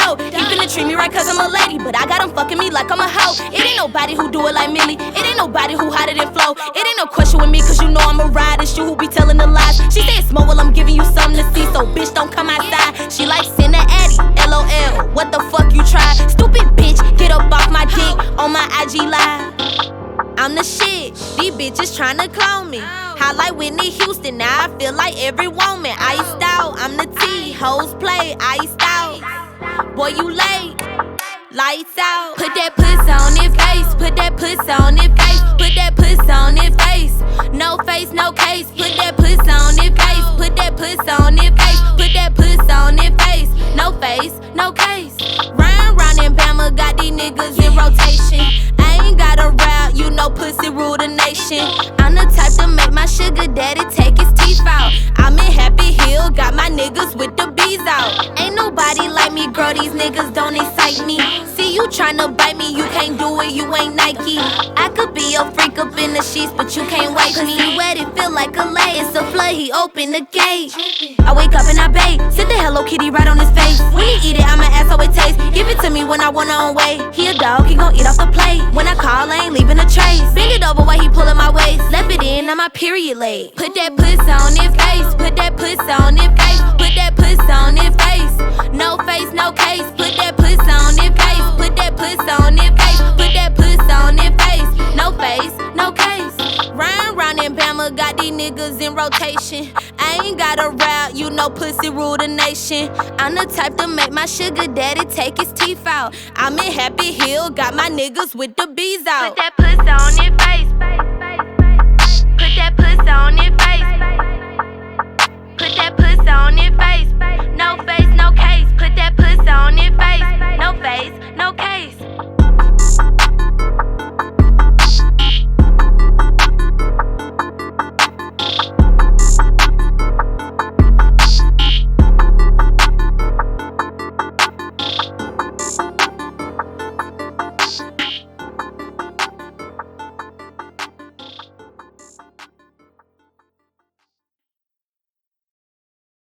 dope. He finna treat me right cause I'm a lady, but I got him fucking me like I'm a hoe. It ain't nobody who do it like Millie. It ain't nobody who hotter than Flo. It ain't no question with me cause you know I'm a ride. It's you who be telling the lies. She say it's smoke while I'm giving you something to see, so bitch don't come outside. She like send a Addy, LOL. What the fuck you try? Stupid bitch, get up off my dick on my IG live. I'm the shit, these bitches tryna clone me. Hot like Whitney Houston, now I feel like every woman. Iced out, I'm the T, hoes play, iced out. Boy, you late, lights out. Put that puss on it face, put that puss on it face, put that puss on it face. No face, no case, put that puss on it face, put that puss on it face, put that puss on it face. No face, no case. Round in Bama, got these niggas in rotation. I ain't got a route, you know pussy rule the nation. I'm the type to make my sugar daddy take his teeth out. I'm in Happy Hill, got my niggas with the bees out. Ain't nobody like me, girl, these niggas don't excite me. See you tryna bite me, you can't do it, you ain't Nike. I could be a freak up in the sheets, but you can't wipe me. He wet, it feel like a lay, it's a flood, he open the gate. I wake up and I bathe, sit the Hello Kitty right on his face. When he eat it, I'ma ask how it tastes. Give it to me when I want it on way. He a dog, he gon' eat off the plate. When I call, I ain't leaving a trace. Bend it over while he pulling my waist. Left it in, on my period late. Put that puss on it face, put that puss on it face, put that puss on it face. No face, no case, put that puss on it face, put that puss on it face, put that puss on it face. No face, no case. Round in Bama, got these niggas in rotation. I ain't got a route, you know pussy rule the nation. I'm the type to make my sugar daddy take his teeth out. I'm in Happy Hill, got my niggas with the bees out. Put that puss on it face, put that puss on it face, put that puss on it face. No face, no case, put that puss on it face.